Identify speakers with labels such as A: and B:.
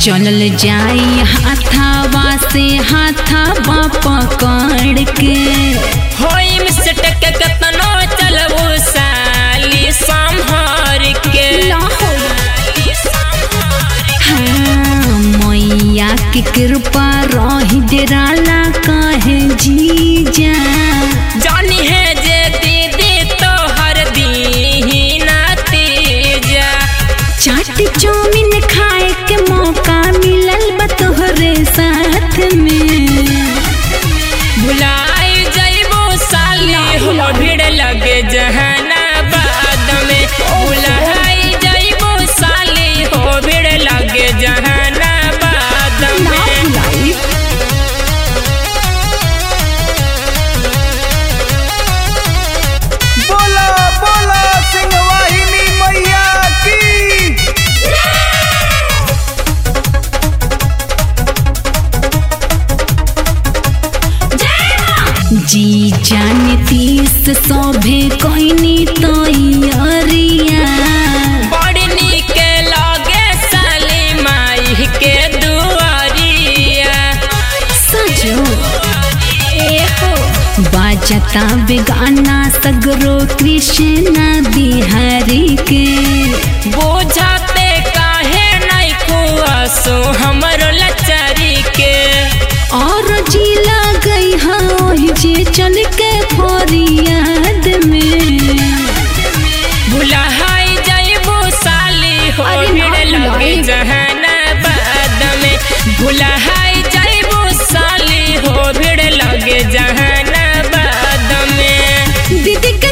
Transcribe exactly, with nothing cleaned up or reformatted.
A: चलल जाई हाथावा से हाथावा पकड़ के
B: होई मिसट के कतनो चलबो साली संहार के
A: हाँ, मैया की कृपा रही डेराला कहे जीजा
B: जानी है जे दीदी तो हर दी ना तेजा
A: चाट चौमिन खाए के मौका मिलल बा तोहरे साथ में
B: भुलाई जइबो साली हो भीड़ लगे जहानाबाद में भुलाई जइबो साली हो भीड़ लगे जहानाबाद में
C: बोला बोला सिंहवाहिनी मैया की।
A: जी जाने तीस सौभे कहनी तो अरिया
B: बड़ी नीक लगे साली माई के दुआरिया
A: सजो एहो बाजता बेगाना सगरो कृष्णा बिहारी के
B: बुझाते काहे नहीं कुआसो हमरो लचारी के
A: और जिला गई हाँ जे चल के फरियाद में
B: भुलाई जइबो साली हो
A: अरे ना
B: भीड़ लगे
A: भुलाई।
B: जहानाबाद में भुलाई जइबो साली हो भीड़ लगे जहानाबाद में
A: दीदी के